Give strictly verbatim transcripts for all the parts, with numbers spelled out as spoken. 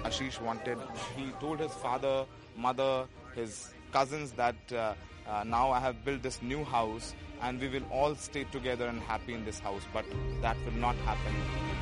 Ashish wanted. He told his father, mother, his cousins that uh, uh, now I have built this new house and we will all stay together and happy in this house, but that will not happen.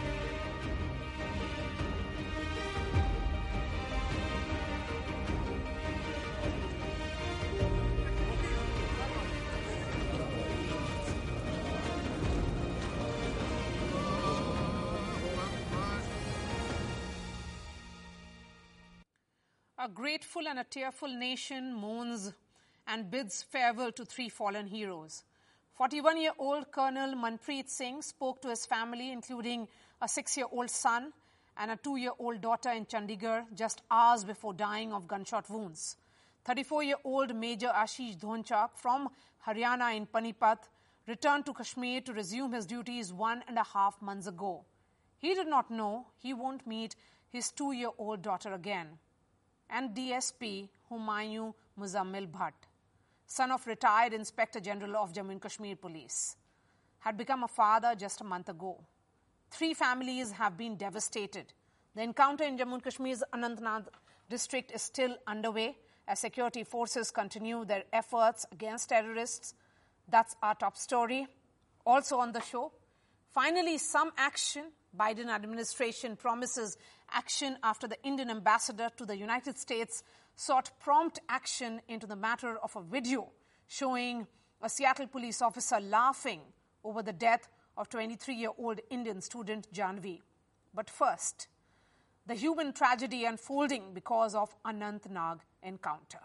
A grateful and a tearful nation mourns and bids farewell to three fallen heroes. forty-one-year-old Colonel Manpreet Singh spoke to his family, including a six-year-old son and a two-year-old daughter in Chandigarh, just hours before dying of gunshot wounds. thirty-four-year-old Major Ashish Dhonchak from Haryana in Panipat returned to Kashmir to resume his duties one and a half months ago. He did not know he won't meet his two-year-old daughter again. And D S P Humayun Muzammil Bhatt, son of retired Inspector General of Jammu and Kashmir Police, had become a father just a month ago. Three families have been devastated. The encounter in Jammu and Kashmir's Anantnag district is still underway as security forces continue their efforts against terrorists. That's our top story. Also on the show, finally some action. Biden administration promises action after the Indian ambassador to the United States sought prompt action into the matter of a video showing a Seattle police officer laughing over the death of twenty-three-year-old Indian student Janvi. But first, the human tragedy unfolding because of Anantnag encounter.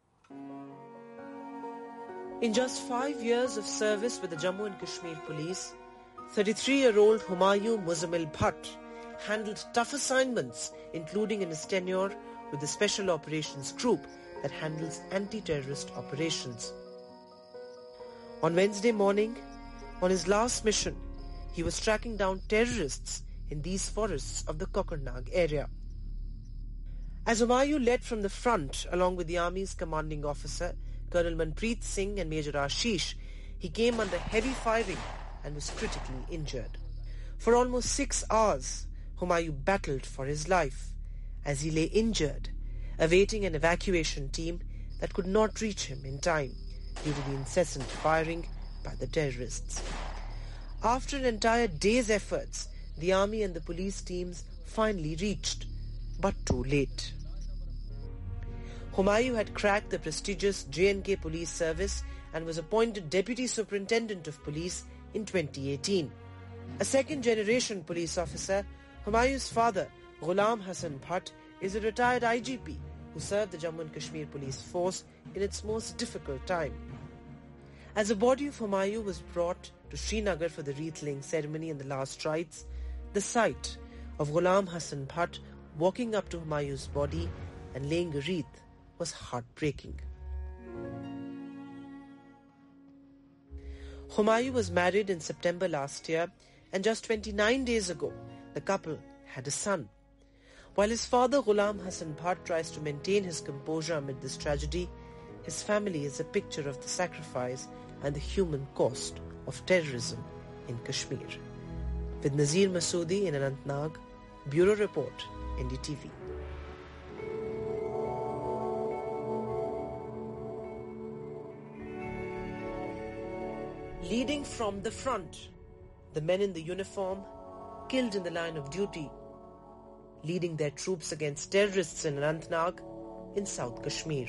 In just five years of service with the Jammu and Kashmir Police, thirty-three-year-old Humayun Muzammil Bhatt handled tough assignments, including in his tenure with the Special Operations Group that handles anti-terrorist operations. On Wednesday morning, on his last mission, he was tracking down terrorists in these forests of the Kokarnag area. As Humayun led from the front, along with the Army's commanding officer, Colonel Manpreet Singh and Major Ashish, he came under heavy firing and was critically injured. For almost six hours, Humayun battled for his life as he lay injured, awaiting an evacuation team that could not reach him in time due to the incessant firing by the terrorists. After an entire day's efforts, the army and the police teams finally reached, but too late. Humayun had cracked the prestigious J and K Police Service and was appointed Deputy Superintendent of Police in twenty eighteen. A second-generation police officer, Humayun's father, Ghulam Hassan Bhatt, is a retired I G P who served the Jammu and Kashmir Police Force in its most difficult time. As the body of Humayun was brought to Srinagar for the wreath-laying ceremony and the last rites, the sight of Ghulam Hassan Bhatt walking up to Humayun's body and laying a wreath was heartbreaking. Humayun was married in September last year, and just twenty-nine days ago, the couple had a son. While his father Ghulam Hassan Bhatt tries to maintain his composure amid this tragedy, his family is a picture of the sacrifice and the human cost of terrorism in Kashmir. With Nazir Masoodi in Anantnag, Bureau Report, N D T V. Leading from the front, the men in the uniform killed in the line of duty, leading their troops against terrorists in Anantnag in South Kashmir.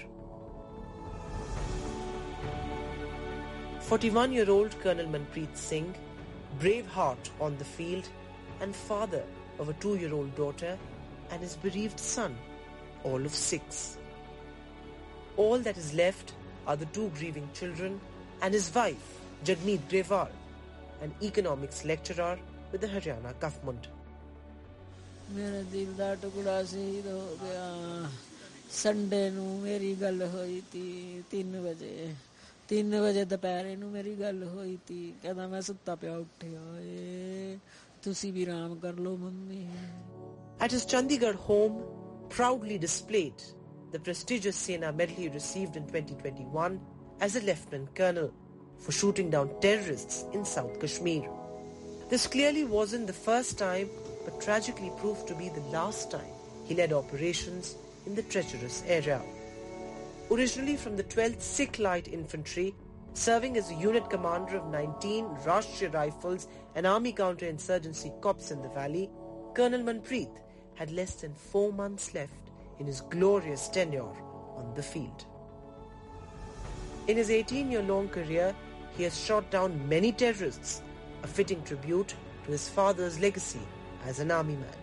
forty-one-year-old Colonel Manpreet Singh, brave heart on the field and father of a two-year-old daughter and his bereaved son, all of six. All that is left are the two grieving children and his wife, Jagmeet Grewal, an economics lecturer with the Haryana government. मेरा दिल दा टुकड़ा शहीद हो गया Sunday नू मेरी गल होई थी तीन बजे तीन बजे दोपहरे नू मेरी गल होई थी कहदा मैं सुत्ता पिया उठिया ए तुसी भी आराम कर लो mummy. At his Chandigarh home, proudly displayed the prestigious Sena medal he received in twenty twenty-one as a lieutenant colonel for shooting down terrorists in South Kashmir. This clearly wasn't the first time, but tragically proved to be the last time he led operations in the treacherous area. Originally from the twelfth Sikh Light Infantry, serving as a unit commander of nineteen Rashtriya Rifles and Army Counter-Insurgency Corps in the valley, Colonel Manpreet had less than four months left in his glorious tenure on the field. In his eighteen-year-long career, he has shot down many terrorists, a fitting tribute to his father's legacy as an army man.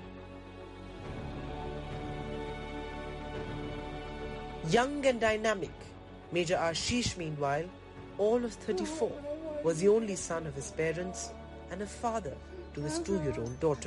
Young and dynamic, Major Ashish, meanwhile, all of thirty-four, was the only son of his parents and a father to his two-year-old daughter.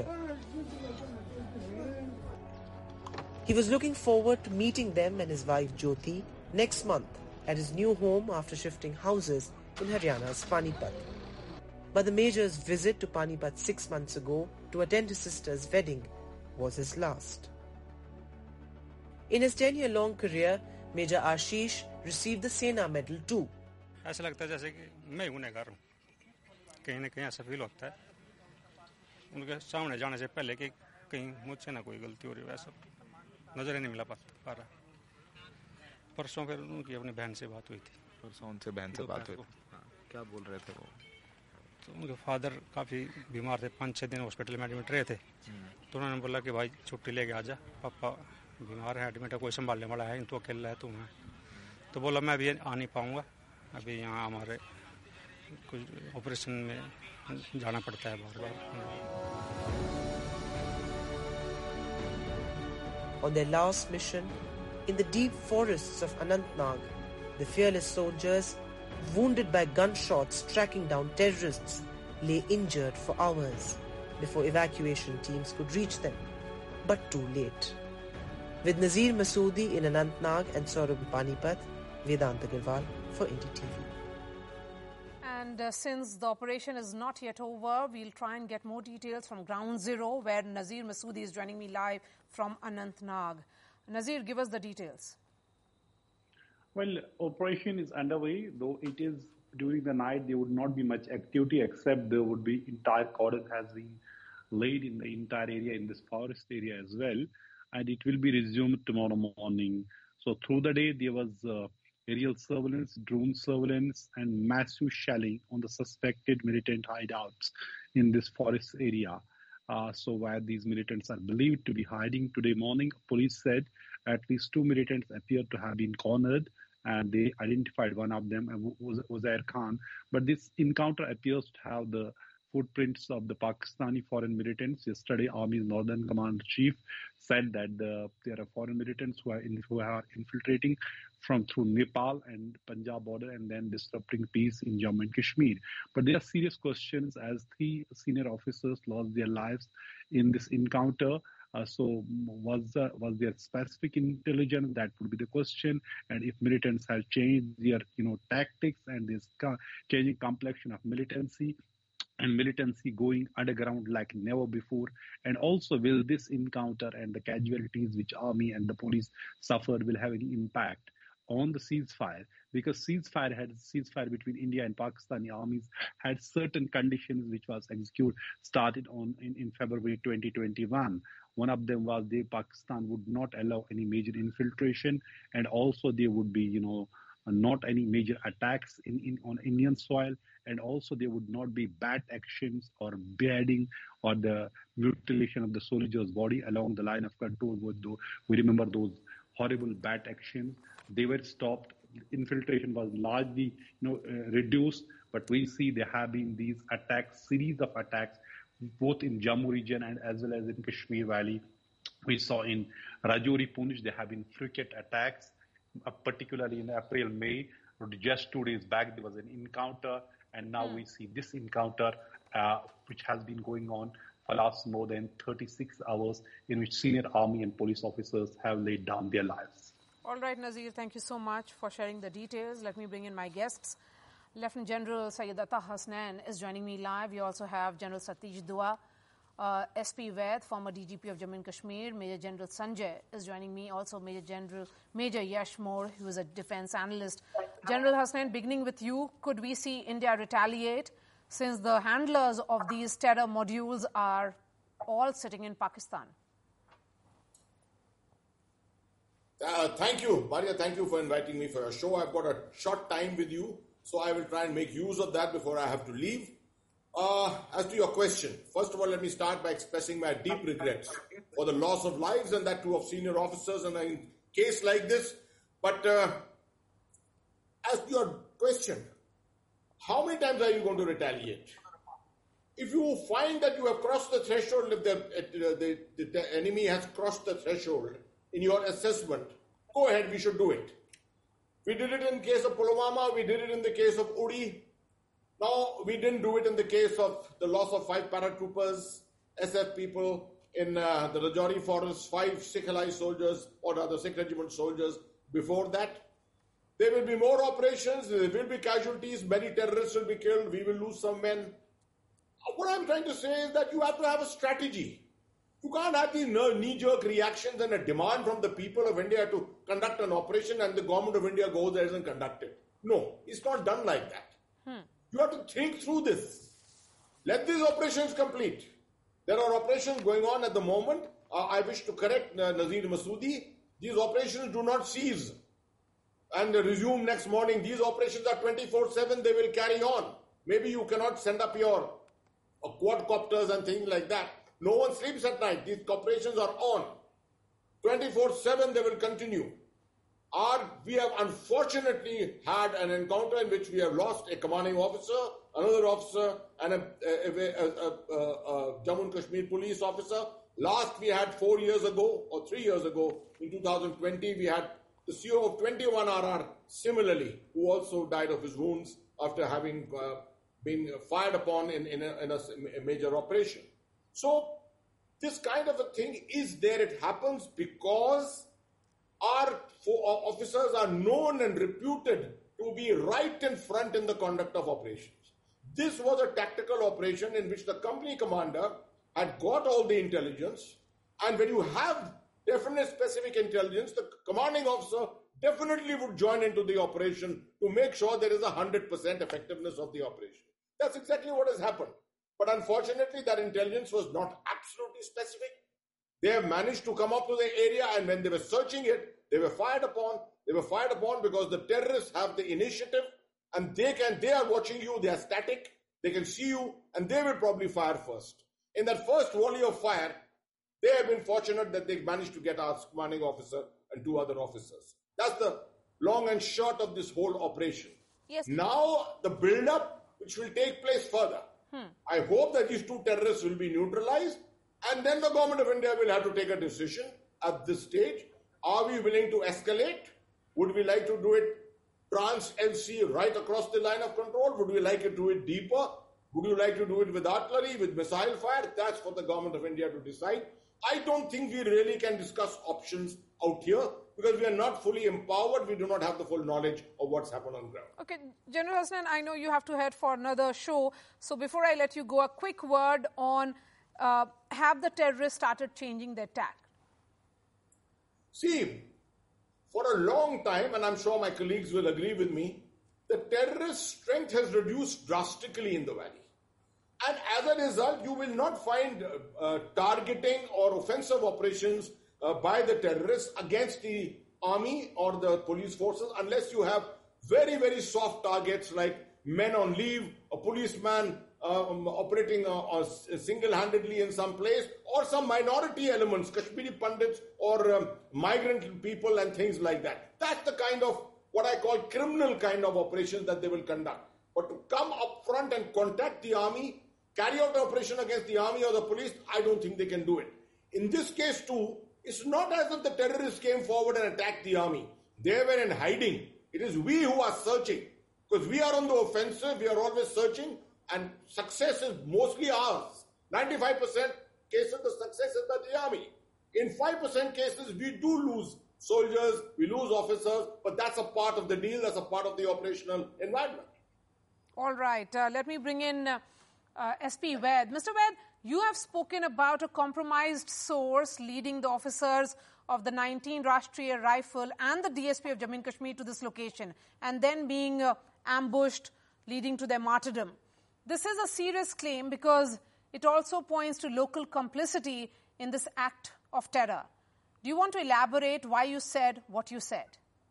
He was looking forward to meeting them and his wife Jyoti next month at his new home after shifting houses in Haryana's Panipat. But the Major's visit to Panipat six months ago to attend his sister's wedding was his last. In his ten-year-long career, Major Ashish received the Sena Medal too. ऐसा लगता है जैसे कि मैं गुनहगार हूँ कहीं ना कहीं ऐसा फील होता है उनके सामने जाने से पहले कि कहीं मुझसे ना कोई गलती हो रही वैसा नजर ही नहीं मिला पा रहा परसों फिर उनकी अपनी बहन से बात हुई थी परसों उनसे बहन से बात हुई थी क्या बोल रहे थे वो तो उनके फादर काफ़ी बीमार थे पाँच छः दिन हॉस्पिटल में एडमिट रहे थे तो उन्होंने बोला कि भाई छुट्टी लेके आ जा पापा बीमार है एडमिट है कोई संभालने वाला है तो अकेला है तुम है तो बोला मैं अभी आ नहीं पाऊँगा अभी यहाँ हमारे कुछ ऑपरेशन में जाना पड़ता है बार बार. On their last mission, in the deep forests of Anantnag, the fearless soldiers, wounded by gunshots tracking down terrorists, lay injured for hours before evacuation teams could reach them, but too late. With Nazir Masoodi in Anantnag and Saurabh Panipat, Vedant Agarwal for N D T V. And uh, since the operation is not yet over, we'll try and get more details from Ground Zero, where Nazir Masoodi is joining me live from Anantnag. Nazir, give us the details. Well, operation is underway, though it is during the night. There would not be much activity, except there would be entire cordon has been laid in the entire area, in this forest area as well, and it will be resumed tomorrow morning. So through the day, there was uh, aerial surveillance, drone surveillance, and massive shelling on the suspected militant hideouts in this forest area. Uh, so where these militants are believed to be hiding. Today morning, police said at least two militants appeared to have been cornered, and they identified one of them, was Uzair Khan. But this encounter appears to have the footprints of the Pakistani foreign militants. Yesterday, Army's Northern Command Chief said that the, there are foreign militants who are, in, who are infiltrating from through Nepal and Punjab border and then disrupting peace in Jammu and Kashmir. But there are serious questions as three senior officers lost their lives in this encounter. Uh, so was uh, was there specific intelligence? That would be the question. And if militants have changed their you know tactics and this co- changing complexion of militancy, and militancy going underground like never before. And also, will this encounter and the casualties which army and the police suffered will have any impact on the ceasefire? Because ceasefire had ceasefire between India and Pakistani armies had certain conditions which was executed started on in, in February twenty twenty-one. One of them was that Pakistan would not allow any major infiltration, and also there would be you know not any major attacks in, in on Indian soil, and also there would not be bad actions or beheading or the mutilation of the soldier's body along the line of control. We remember those horrible bad actions. They were stopped. Infiltration was largely you know, uh, reduced, but we see there have been these attacks, series of attacks, both in Jammu region and as well as in Kashmir Valley. We saw in Rajouri, Punch, there have been frequent attacks. Uh, particularly in April, May, just two days back, there was an encounter, and now mm. we see this encounter, uh, which has been going on for last more than thirty-six hours, in which senior army and police officers have laid down their lives. All right, Nazir, thank you so much for sharing the details. Let me bring in my guests. Lieutenant General Syed Atta Hasnain is joining me live. We also have General Satish Dua, Uh, S P Vaid, former D G P of Jammu and Kashmir. Major General Sanjay is joining me. Also Major General Major Yash Moore, who is a defense analyst. General Hasnain, beginning with you, could we see India retaliate since the handlers of these terror modules are all sitting in Pakistan? Well, Operation is underway, though it is during the night. There would not be much activity except there would be, you know, tactics and this co- changing complexion of militancy. And militants have changed their tactics and this co- changing complexion of militancy. Uh, thank you, Maria. Thank you for inviting me for your show. I've got a short time with you, so I will try and make use of that before I have to leave. Uh, as to your question, first of all, let me start by expressing my deep regrets for the loss of lives and that too of senior officers in a case like this. But uh, as to your question, how many times are you going to retaliate? If you find that you have crossed the threshold, if the, uh, the, the, the enemy has crossed the threshold in your assessment, go ahead, we should do it. We did it in the case of Pulwama, we did it in the case of Uri. Now, we didn't do it in the case of the loss of five paratroopers, S F people in uh, the Rajouri forest, five Sikh allied soldiers or other Sikh regiment soldiers before that. There will be more operations, there will be casualties, many terrorists will be killed, we will lose some men. What I'm trying to say is that you have to have a strategy. You can't have these knee-jerk reactions and a demand from the people of India to conduct an operation and the government of India goes there and conduct it. No, it's not done like that. Hmm. You have to think through this. Let these operations complete. There are operations going on at the moment. Uh, I wish to correct uh, Nazir Masoodi. These operations do not cease and resume next morning. These operations are twenty-four seven. They will carry on. Maybe you cannot send up your uh, quadcopters and things like that. No one sleeps at night. These operations are on. twenty-four seven they will continue. Our, we have unfortunately had an encounter in which we have lost a commanding officer, another officer, and a, a, a, a, a, a Jammu and Kashmir police officer. Last we had four years ago, or three years ago, in two thousand twenty, we had the C O of twenty-one R R similarly, who also died of his wounds after having uh, been fired upon in, in, a, in a, a major operation. So this kind of a thing is there. It happens because our officers are known and reputed to be right in front in the conduct of operations. This was a tactical operation in which the company commander had got all the intelligence, and when you have definite specific intelligence, the commanding officer definitely would join into the operation to make sure there is a one hundred percent effectiveness of the operation. That's exactly what has happened. But unfortunately, that intelligence was not absolutely specific. They have managed to come up to the area, and when they were searching it, they were fired upon. They were fired upon because the terrorists have the initiative, and they can. They are watching you. They are static. They can see you, and they will probably fire first. In that first volley of fire, they have been fortunate that they managed to get our commanding officer and two other officers. That's the long and short of this whole operation. Yes. Now the build-up, which will take place further. Hmm. I hope that these two terrorists will be neutralized, and then the government of India will have to take a decision at this stage. Are we willing to escalate? Would we like to do it trans-L C right across the line of control? Would we like to do it deeper? Would you like to do it with artillery, with missile fire? That's for the government of India to decide. I don't think we really can discuss options out here because we are not fully empowered. We do not have the full knowledge of what's happened on ground. Okay, General Hasnain, I know you have to head for another show. So before I let you go, a quick word on uh, have the terrorists started changing their tack? See, for a long time, and I'm sure my colleagues will agree with me, the terrorist strength has reduced drastically in the valley. And as a result, you will not find uh, uh, targeting or offensive operations uh, by the terrorists against the army or the police forces unless you have very, very soft targets like men on leave, a policeman uh, um, operating uh, uh, single-handedly in some place, or some minority elements, Kashmiri Pandits or um, migrant people and things like that. That's the kind of what I call criminal kind of operations that they will conduct. But to come up front and contact the army, carry out an operation against the army or the police, I don't think they can do it. In this case too, it's not as if the terrorists came forward and attacked the army. They were in hiding. It is we who are searching. Because we are on the offensive, we are always searching, and success is mostly ours. ninety-five percent cases, the success is by the army. In five percent cases, we do lose soldiers, we lose officers, but that's a part of the deal, that's a part of the operational environment. All right, uh, let me bring in uh, uh, S P Vaid. Mister Vaid, you have spoken about a compromised source leading the officers of the nineteenth Rashtriya Rifle and the D S P of Jammu and Kashmir to this location, and then being uh, ambushed, leading to their martyrdom. This is a serious claim because it also points to local complicity in this act of terror. Do you want to elaborate why you said what you said?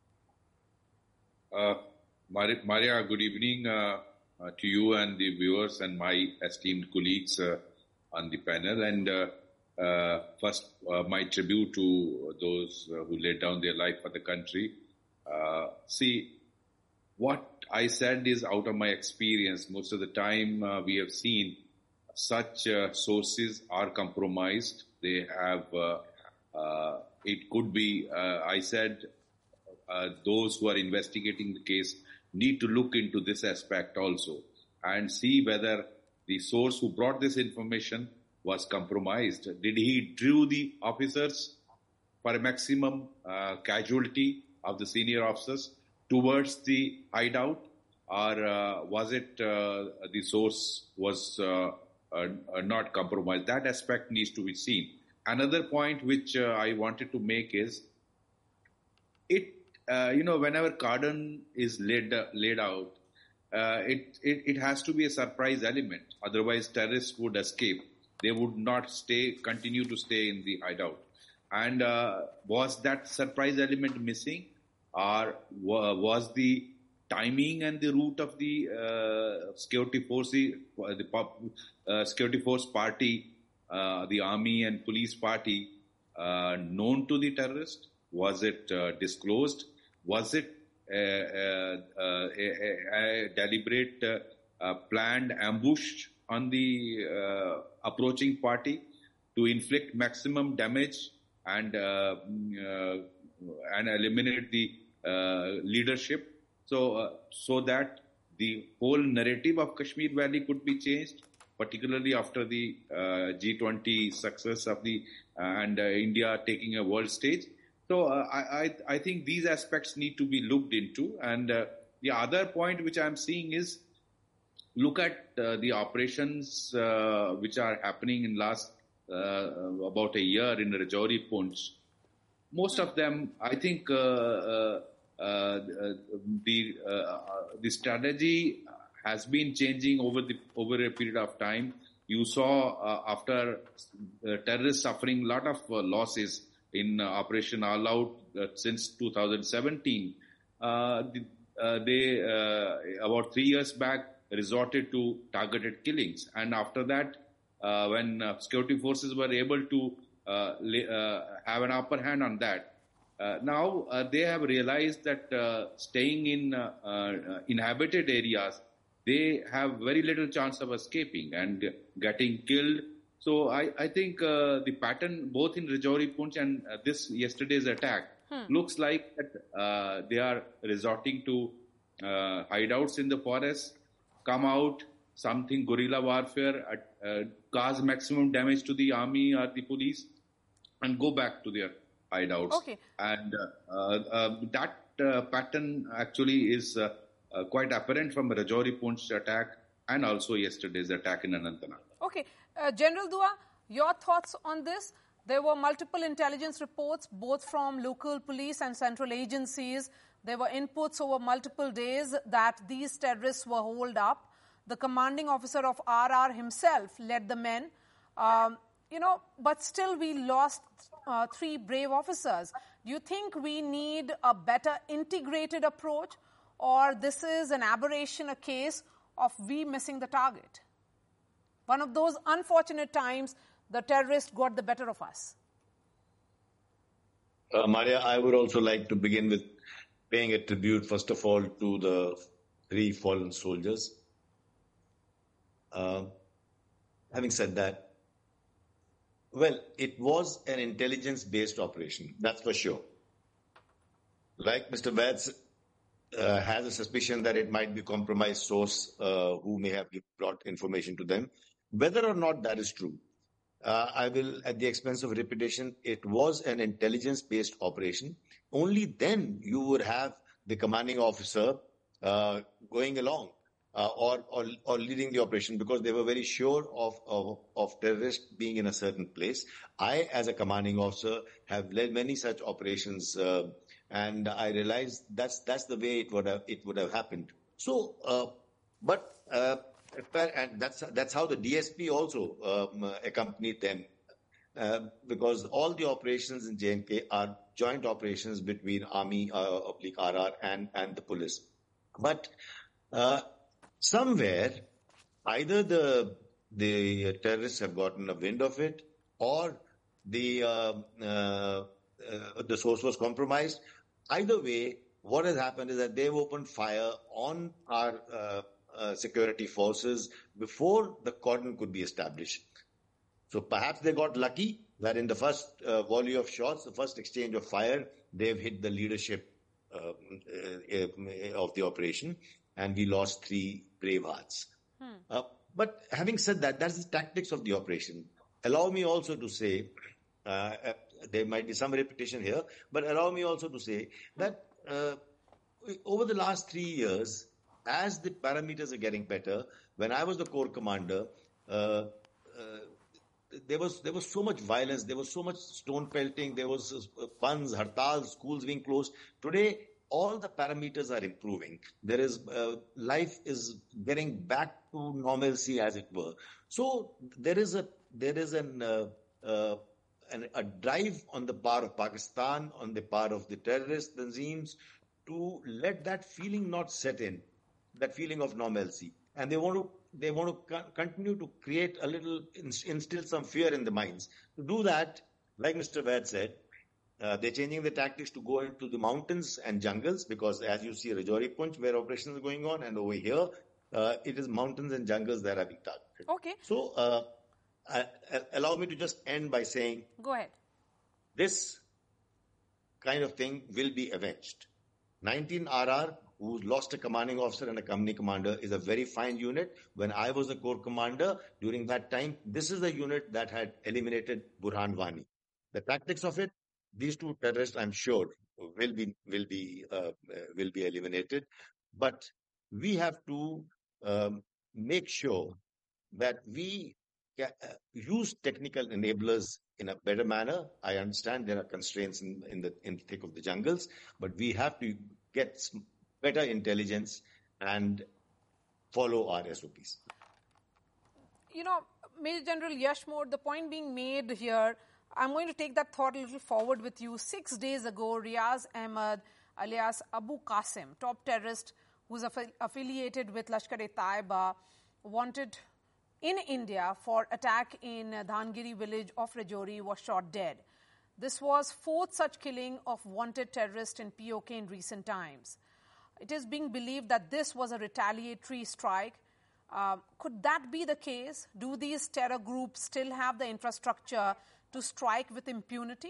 Uh, Maria, good evening uh, uh, to you and the viewers and my esteemed colleagues uh, on the panel. And uh, uh, first, uh, my tribute to those uh, who laid down their life for the country. Uh, see, what I said is out of my experience. Most of the time uh, we have seen such uh, sources are compromised. They have, uh, uh, it could be, uh, I said, uh, those who are investigating the case need to look into this aspect also and see whether the source who brought this information was compromised. Did he drew the officers for a maximum uh, casualty of the senior officers towards the hideout, or uh, was it uh, the source was uh, uh, not compromised? That aspect needs to be seen. Another point which uh, I wanted to make is, it uh, you know, whenever cordon is laid uh, laid out, uh, it, it it has to be a surprise element. Otherwise, terrorists would escape. They would not stay, continue to stay in the hideout. And uh, was that surprise element missing, or was the timing and the route of the uh, security force, the uh, security force party, uh, the army and police party, uh, known to the terrorist? Was it uh, disclosed? Was it a, a, a, a deliberate, uh, uh, planned ambush on the uh, approaching party to inflict maximum damage and uh, uh, and eliminate the uh, leadership, so uh, so that the whole narrative of Kashmir Valley could be changed, particularly after the uh, G twenty success of the uh, and uh, India taking a world stage. So uh, I, I I think these aspects need to be looked into. And uh, the other point which I'm seeing is, look at uh, the operations uh, which are happening in last uh, about a year in Rajouri, Poonch. Most of them, I think, uh, uh, uh, the uh, the strategy has been changing over the over a period of time. You saw uh, after uh, terrorists suffering a lot of uh, losses in uh, Operation All Out uh, since two thousand seventeen. Uh, the, uh, they uh, about three years back resorted to targeted killings, and after that, uh, when uh, security forces were able to uh, uh, have an upper hand on that, uh, now uh, they have realized that uh, staying in uh, uh, inhabited areas, they have very little chance of escaping and getting killed. So I, I think uh, the pattern both in Rajouri, Poonch and uh, this yesterday's attack hmm. looks like that uh, they are resorting to uh, hideouts in the forest, come out, something guerrilla warfare, uh, cause maximum damage to the army or the police, and go back to their hideouts. Okay. And uh, uh, that uh, pattern actually is uh, uh, quite apparent from Rajouri Poonch attack and also yesterday's attack in Anantnag. Okay. Uh, General Dua, your thoughts on this? There were multiple intelligence reports, both from local police and central agencies. There were inputs over multiple days that these terrorists were holed up. The commanding officer of R R himself led the men. Um, you know, but still we lost uh, three brave officers. Do you think we need a better integrated approach, or this is an aberration, a case of we missing the target? One of those unfortunate times the terrorist got the better of us. Uh, Maria, I would also like to begin with paying a tribute, first of all, to the three fallen soldiers. Uh, having said that, well, it was an intelligence-based operation, that's for sure. Like Mister Vads uh, has a suspicion that it might be compromised source uh, who may have brought information to them. Whether or not that is true, uh, I will, at the expense of repetition, it was an intelligence-based operation. Only then you would have the commanding officer uh, going along uh, or, or or leading the operation, because they were very sure of, of, of terrorists being in a certain place. I, as a commanding officer, have led many such operations, uh, and I realized that's that's the way it would have it would have happened. So, uh, but. Uh, And that's that's how the D S P also um, accompanied them. uh, because all the operations in J and K are joint operations between Army, uh, oblique R R and, and the police. But uh, somewhere, either the the terrorists have gotten a wind of it, or the uh, uh, uh, the source was compromised. Either way, what has happened is that they've opened fire on our uh, uh, security forces before the cordon could be established. So perhaps they got lucky that in the first uh, volley of shots, the first exchange of fire, they've hit the leadership uh, uh, of the operation, and we lost three brave hearts. Hmm. Uh, but having said that, that's the tactics of the operation. Allow me also to say, uh, uh, there might be some repetition here, but allow me also to say that uh, over the last three years, as the parameters are getting better, when I was the corps commander, uh, uh, there was there was so much violence, there was so much stone pelting, there was uh, puns, hartals, schools being closed. Today, all the parameters are improving. There is uh, life is getting back to normalcy, as it were. So there is a there is an, uh, uh, an a drive on the part of Pakistan, on the part of the terrorist regimes, to let that feeling not set in, that feeling of normalcy, and they want to they want to co- continue to create a little instill some fear in the minds. To do that, like Mister Vaid said, Uh, they're changing the tactics to go into the mountains and jungles, because as you see Rajouri Punch, where operations are going on, and over here, uh, it is mountains and jungles that are being targeted. Okay. So, uh, uh, allow me to just end by saying, go ahead. This kind of thing will be avenged. nineteen R R, who lost a commanding officer and a company commander, is a very fine unit. When I was a corps commander during that time, this is the unit that had eliminated Burhan Wani. The tactics of it, these two terrorists, I'm sure, will be will be uh, will be eliminated. But we have to um, make sure that we ca- uh, use technical enablers in a better manner. I understand there are constraints in, in the in the thick of the jungles, but we have to get better intelligence and follow our S O Ps. You know, Major General Yashmore, the point being made here, I'm going to take that thought a little forward with you. Six days ago, Riaz Ahmed, alias Abu Qasim, top terrorist who's affi- affiliated with Lashkar-e-Taiba, wanted in India for attack in Dhangiri village of Rajouri, was shot dead. This was fourth such killing of wanted terrorist in P O K in recent times. It is being believed that this was a retaliatory strike. Uh, could that be the case? Do these terror groups still have the infrastructure to strike with impunity?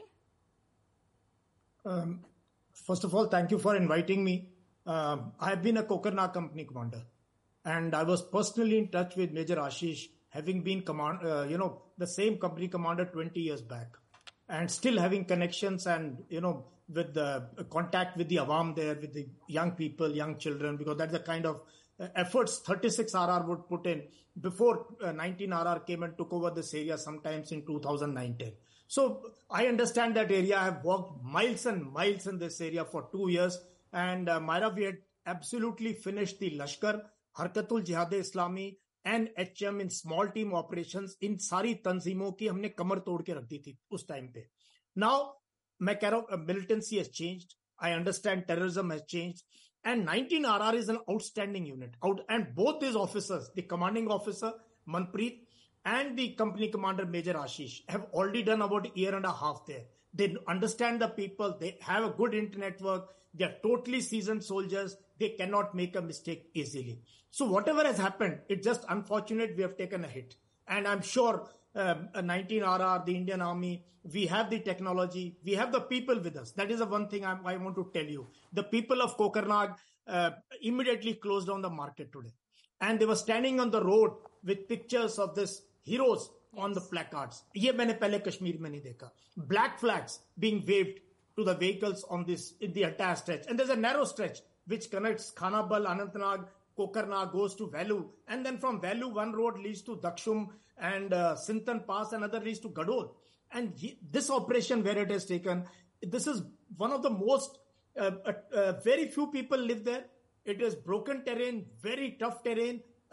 Um, first of all, thank you for inviting me. Um, I have been a Kokernag company commander, and I was personally in touch with Major Ashish, having been command, uh, you know, the same company commander twenty years back, and still having connections and, you know, with the uh, contact with the Awam there, with the young people, young children, because that's the kind of uh, efforts thirty-six R R would put in before uh, nineteen R R came and took over this area sometimes in two thousand nine ten. So I understand that area. I have walked miles and miles in this area for two years. And uh, Myra, we had absolutely finished the Lashkar, Harkatul Jihad-e-Islami and H M in small team operations. In सारी तंजीमों की हमने कमर तोड़ के रख दी थी उस time पे. Now, मैं कह रहा हूँ, militancy has changed. I understand terrorism has changed. And nineteen R R is an outstanding unit. Out, and both these officers, the commanding officer, Manpreet, and the company commander, Major Ashish, have already done about a year and a half there. They understand the people. They have a good internet work. They are totally seasoned soldiers. They cannot make a mistake easily. So whatever has happened, it's just unfortunate we have taken a hit. And I'm sure um, nineteen R R, the Indian Army, we have the technology. We have the people with us. That is the one thing I, I want to tell you. The people of Kokernag uh, immediately closed down the market today. And they were standing on the road with pictures of this heroes on the placards. ये मैंने पहले कश्मीर में नहीं देखा. Black flags being waved to the vehicles on this in the entire stretch. And there's a narrow stretch which connects Khanabal, Anantnag, Kokernag, goes to Velu. And then from Velu, one road leads to Dakshum and uh, Sintan Pass, another leads to Gadol. And he, this operation where it has taken, this is one of the most, uh, uh, uh, very few people live there. It is broken terrain, very tough terrain,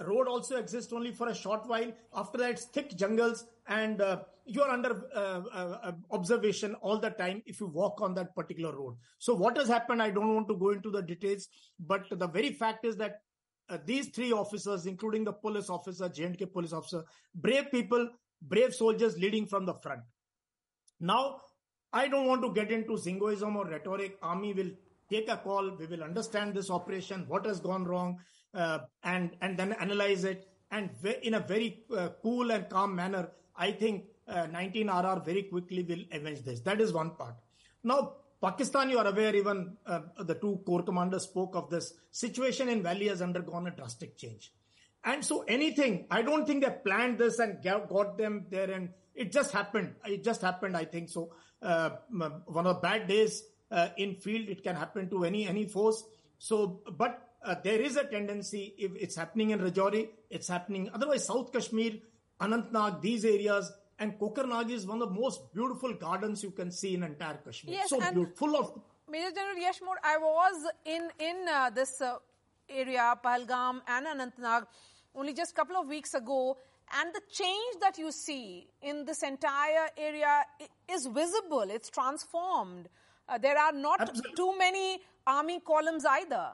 road also exists only for a short while. After that, it's thick jungles, and uh, you are under uh, uh, observation all the time if you walk on that particular road. So what has happened, I don't want to go into the details, but the very fact is that uh, these three officers, including the police officer, J and K police officer, brave people, brave soldiers leading from the front. Now, I don't want to get into Zingoism or rhetoric. Army will take a call. We will understand this operation, what has gone wrong, uh, and, and then analyze it. And in a very uh, cool and calm manner, I think uh, nineteen R R very quickly will avenge this. That is one part. Now, Pakistan, you are aware, even uh, the two corps commanders spoke of this. Situation in Valley has undergone a drastic change. And so anything, I don't think they planned this and got them there, and it just happened. It just happened, I think. So uh, one of the bad days uh, in field, it can happen to any, any force. So, but uh, there is a tendency, if it's happening in Rajouri, it's happening. Otherwise, South Kashmir, Anantnag, these areas, and Kokernag is one of the most beautiful gardens you can see in entire Kashmir. Yes, so beautiful, full of... Major General Yashmore, I was in, in uh, this uh, area, Pahalgam and Anantnag, only just a couple of weeks ago, and the change that you see in this entire area is visible. It's transformed. Uh, there are not Absolutely. too many army columns either.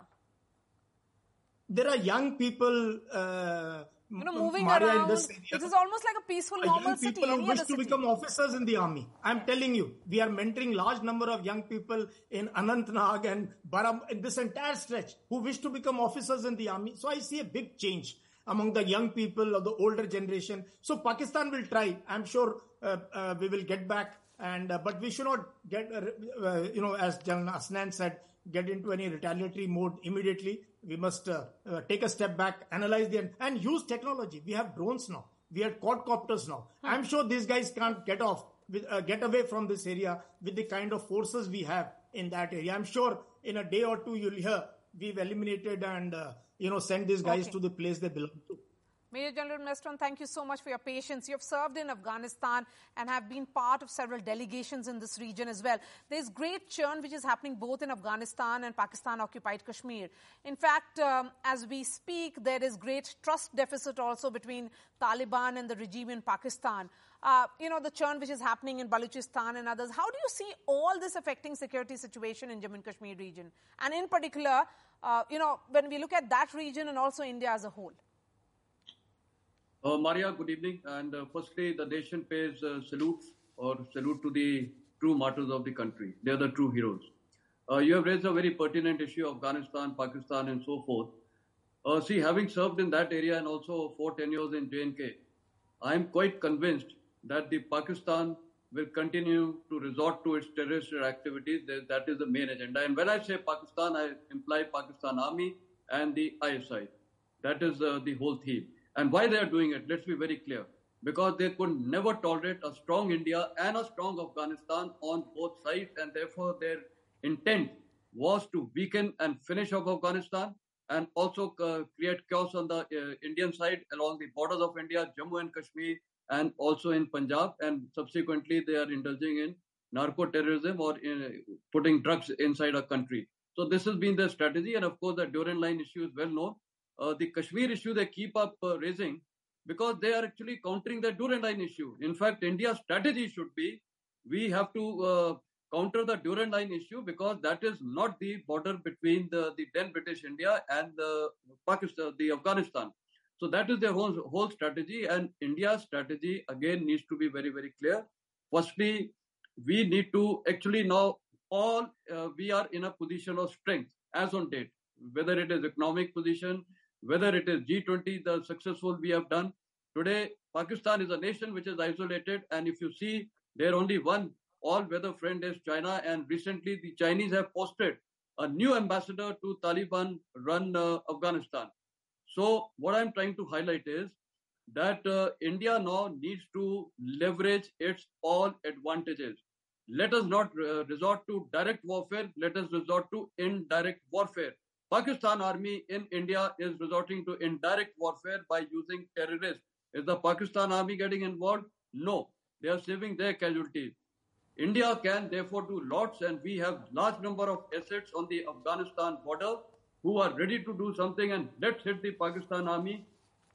There are young people... Uh, You know, moving Maria around, this it is almost like a peaceful, normal city. Young people city, who wish to city. become officers in the army. I'm telling you, we are mentoring large number of young people in Anantnag and Baram, in this entire stretch, who wish to become officers in the army. So I see a big change among the young people of the older generation. So Pakistan will try. I'm sure uh, uh, we will get back. And uh, but we should not get, uh, uh, you know, as General Asnan said, get into any retaliatory mode immediately. We must uh, uh, take a step back, analyze the and use technology. We have drones now. We have quadcopters now. Hmm. I'm sure these guys can't get off, with, uh, get away from this area with the kind of forces we have in that area. I'm sure in a day or two you'll hear we've eliminated and uh, you know send these guys okay. to the place they belong to. Major General Mestron, thank you so much for your patience. You have served in Afghanistan and have been part of several delegations in this region as well. There's great churn which is happening both in Afghanistan and Pakistan-occupied Kashmir. In fact, um, as we speak, there is great trust deficit also between Taliban and the regime in Pakistan. Uh, you know, the churn which is happening in Balochistan and others. How do you see all this affecting security situation in Jammu and Kashmir region? And in particular, uh, you know, when we look at that region and also India as a whole. Uh, Maria, good evening. And uh, firstly, the nation pays uh, salute or salute to the true martyrs of the country. They are the true heroes. Uh, you have raised a very pertinent issue of Afghanistan, Pakistan, and so forth. Uh, see, having served in that area and also four tenures in J and K, I am quite convinced that the Pakistan will continue to resort to its terrorist activities. That is the main agenda. And when I say Pakistan, I imply Pakistan Army and the I S I. That is uh, the whole theme. And why they are doing it, let's be very clear. Because they could never tolerate a strong India and a strong Afghanistan on both sides, and therefore their intent was to weaken and finish off Afghanistan and also uh, create chaos on the uh, Indian side along the borders of India, Jammu and Kashmir, and also in Punjab. And subsequently, they are indulging in narco-terrorism or in putting drugs inside a country. So this has been their strategy. And of course, the Durand Line issue is well known. Uh, the Kashmir issue they keep up uh, raising because they are actually countering the Durand Line issue. In fact, India's strategy should be we have to uh, counter the Durand Line issue because that is not the border between the, the then British India and the Pakistan, the Afghanistan. So that is their whole, whole strategy, and India's strategy again needs to be very, very clear. Firstly, we need to actually now all uh, we are in a position of strength as on date, whether it is economic position, whether it is G twenty, the successful we have done. Today, Pakistan is a nation which is isolated. And if you see, there only one all-weather friend is China. And recently, the Chinese have posted a new ambassador to Taliban-run uh, Afghanistan. So what I'm trying to highlight is that uh, India now needs to leverage its all advantages. Let us not uh, resort to direct warfare. Let us resort to indirect warfare. Pakistan Army in India is resorting to indirect warfare by using terrorists. Is the Pakistan Army getting involved? No. They are saving their casualties. India can therefore do lots, and we have large number of assets on the Afghanistan border who are ready to do something, and let's hit the Pakistan Army.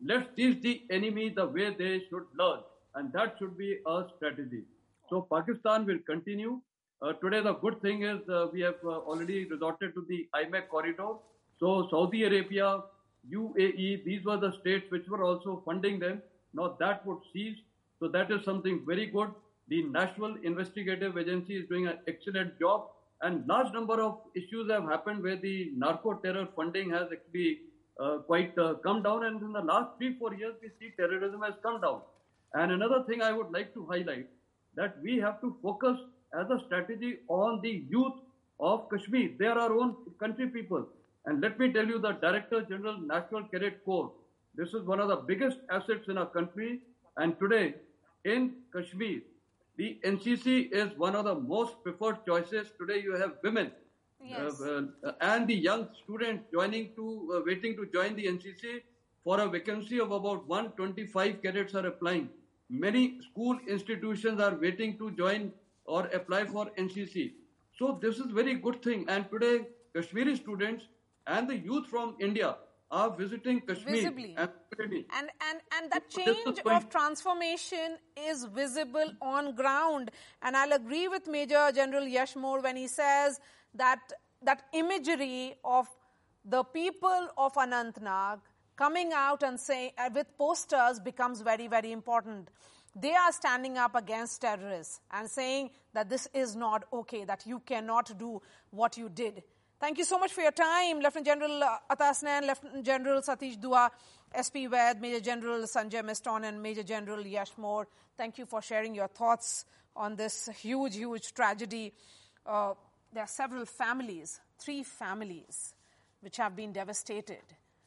let's teach the enemy the way they should learn. And that should be our strategy. So Pakistan will continue. Uh, today, the good thing is uh, we have uh, already resorted to the I M E C corridor. So Saudi Arabia, U A E, these were the states which were also funding them. Now that would cease. So that is something very good. The National Investigative Agency is doing an excellent job. And large number of issues have happened where the narco-terror funding has actually uh, quite uh, come down. And in the last three, four years, we see terrorism has come down. And another thing I would like to highlight, that we have to focus as a strategy on the youth of Kashmir. They are our own country people. And let me tell you, the Director General National Cadet Corps, this is one of the biggest assets in our country. And today, in Kashmir, the N C C is one of the most preferred choices. Today you have women yes. uh, uh, and the young students joining to, uh, waiting to join the N C C. For a vacancy of about one hundred twenty-five cadets are applying. Many school institutions are waiting to join or apply for N C C. So this is very good thing. And today, Kashmiri students and the youth from India are visiting Kashmir. Visibly. And, and, and, and that change of transformation is visible on ground. And I'll agree with Major General Yashmore when he says that that imagery of the people of Anantnag coming out and saying, uh, with posters becomes very, very important. They are standing up against terrorists and saying that this is not okay, that you cannot do what you did. Thank you so much for your time, Lieutenant General Ata Hasnain, Lieutenant General Satish Dua, S P Vaid, Major General Sanjay Miston, and Major General Yashmore. Thank you for sharing your thoughts on this huge, huge tragedy. Uh, there are several families, three families, which have been devastated,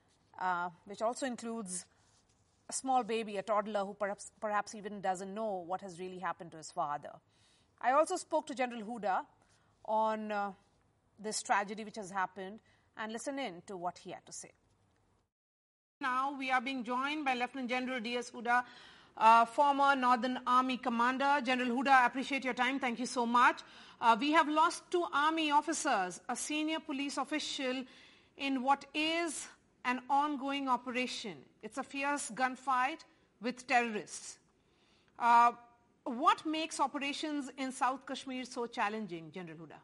uh, which also includes a small baby, a toddler, who perhaps, perhaps even doesn't know what has really happened to his father. I also spoke to General Huda on uh, this tragedy which has happened, and listen in to what he had to say. Now we are being joined by Lieutenant General D S Huda, uh, former Northern Army commander. General Huda, I appreciate your time. Thank you so much. Uh, we have lost two army officers, a senior police official in what is an ongoing operation. It's a fierce gunfight with terrorists. Uh, what makes operations in South Kashmir so challenging, General Huda?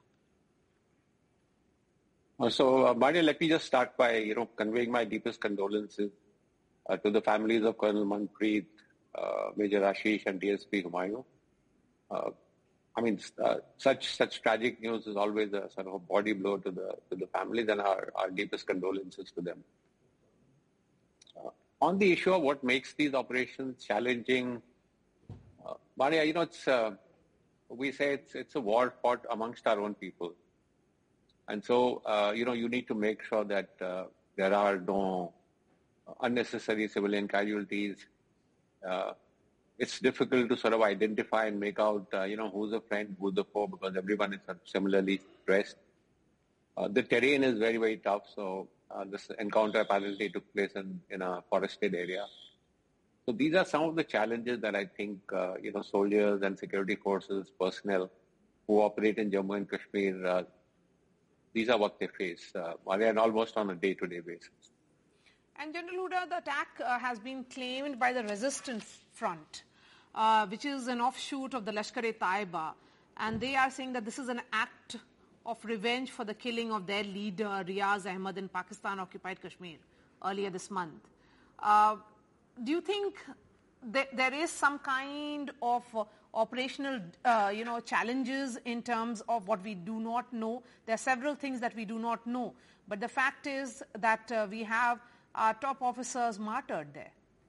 Uh, so, uh, Maria, let me just start by, you know, conveying my deepest condolences uh, to the families of Colonel Manpreet, uh, Major Ashish, and D S P Humayun. Uh, I mean, uh, such such tragic news is always a sort of a body blow to the to the families, and our, our deepest condolences to them. Uh, on the issue of what makes these operations challenging, uh, Maria, you know, it's uh, we say it's it's a war fought amongst our own people. And so, uh, you know, you need to make sure that uh, there are no unnecessary civilian casualties. Uh, it's difficult to sort of identify and make out, uh, you know, who's a friend, who's a foe, because everyone is similarly stressed. Uh, the terrain is very, very tough. So uh, this encounter apparently took place in, in a forested area. So these are some of the challenges that I think, uh, you know, soldiers and security forces, personnel who operate in Jammu and Kashmir, uh, these are what they face, uh, and almost on a day-to-day basis. And General Huda, the attack uh, has been claimed by the Resistance Front, uh, which is an offshoot of the Lashkar-e-Taiba. And they are saying that this is an act of revenge for the killing of their leader, Riaz Ahmed, in Pakistan-occupied Kashmir earlier this month. Uh, do you think that there is some kind of uh, operational, uh, you know, challenges in terms of what we do not know? There are several things that we do not know. But the fact is that uh, we have our top officers martyred there.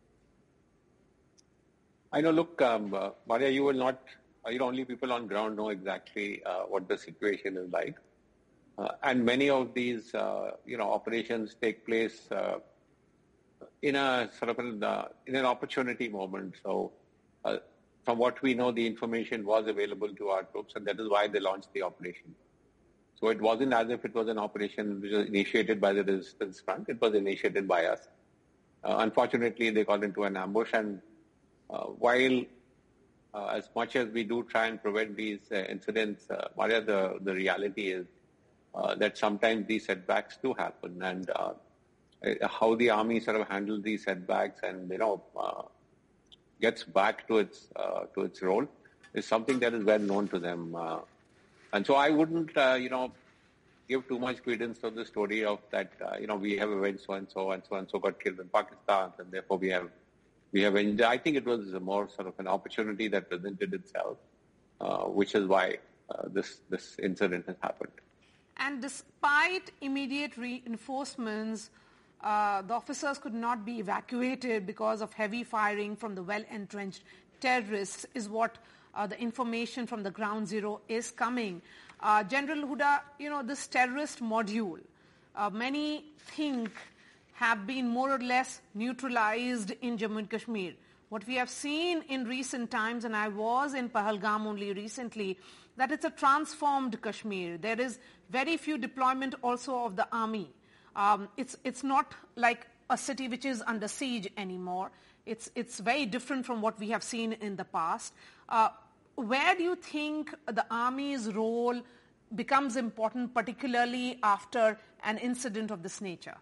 I know, look, um, uh, Maria, you will not, uh, you know, only people on ground know exactly uh, what the situation is like. Uh, and many of these, uh, you know, operations take place uh, in a sort of an, uh, in an opportunity moment. So uh, from what we know, the information was available to our troops, and that is why they launched the operation. So it wasn't as if it was an operation which was initiated by the Resistance Front. It was initiated by us. Uh, unfortunately, they got into an ambush, and uh, while uh, as much as we do try and prevent these uh, incidents, uh, Maria, the, the reality is uh, that sometimes these setbacks do happen. And uh, uh, how the army sort of handles these setbacks and, you know, uh, gets back to its uh, to its role is something that is well known to them. Uh, and so I wouldn't, uh, you know, give too much credence to the story of that, uh, you know, we have avenged so-and-so and so-and-so got killed in Pakistan and therefore we have, we have avenged. I think it was more sort of an opportunity that presented itself, uh, which is why uh, this, this incident has happened. And despite immediate reinforcements, uh, the officers could not be evacuated because of heavy firing from the well-entrenched terrorists, is what uh, the information from the ground zero is coming. Uh, General Huda, you know, this terrorist module, uh, many think have been more or less neutralized in Jammu and Kashmir. What we have seen in recent times, and I was in Pahalgam only recently, that it's a transformed Kashmir. There is very few deployment also of the army. Um, it's, it's not like a city which is under siege anymore. It's, it's very different from what we have seen in the past. Uh, where do you think the army's role becomes important, particularly after an incident of this nature?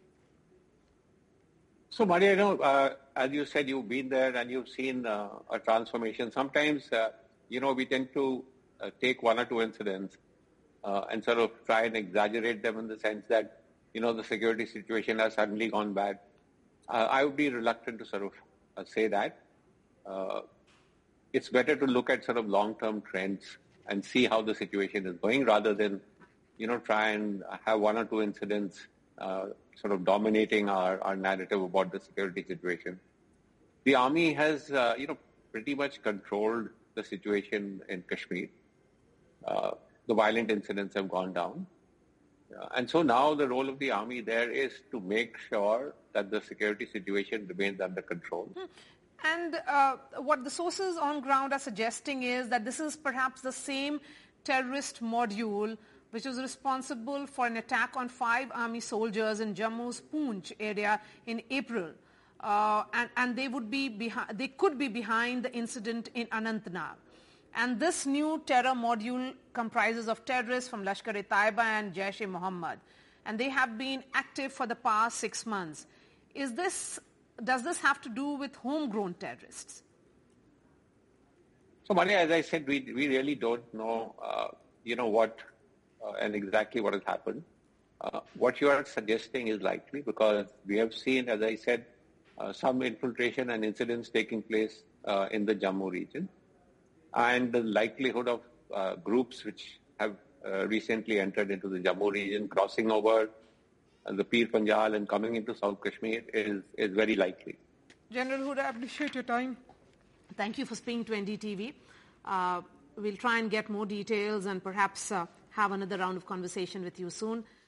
So, Maria, you know, uh, as you said, you've been there and you've seen uh, a transformation. Sometimes, uh, you know, we tend to uh, take one or two incidents uh, and sort of try and exaggerate them in the sense that, you know, the security situation has suddenly gone bad. Uh, I would be reluctant to sort of uh, say that. Uh, it's better to look at sort of long-term trends and see how the situation is going rather than, you know, try and have one or two incidents uh, sort of dominating our, our narrative about the security situation. The army has, uh, you know, pretty much controlled the situation in Kashmir. Uh, the violent incidents have gone down. Uh, and so now the role of the army there is to make sure that the security situation remains under control. Hmm. And uh, what the sources on ground are suggesting is that this is perhaps the same terrorist module which was responsible for an attack on five army soldiers in Jammu's Poonch area in April. Uh, and, and they would be behind, they could be behind the incident in Anantnag. And this new terror module comprises of terrorists from Lashkar-e-Taiba and Jaish-e-Mohammed. And they have been active for the past six months. Is this, does this have to do with homegrown terrorists? So, Mani, as I said, we, we really don't know, uh, you know, what uh, and exactly what has happened. Uh, what you are suggesting is likely because we have seen, as I said, uh, some infiltration and incidents taking place uh, in the Jammu region. And the likelihood of uh, groups which have uh, recently entered into the Jammu region, crossing over uh, the Pir Panjal and coming into South Kashmir is, is very likely. General Huda, I appreciate your time. Thank you for speaking to N D T V. Uh, we'll try and get more details and perhaps uh, have another round of conversation with you soon.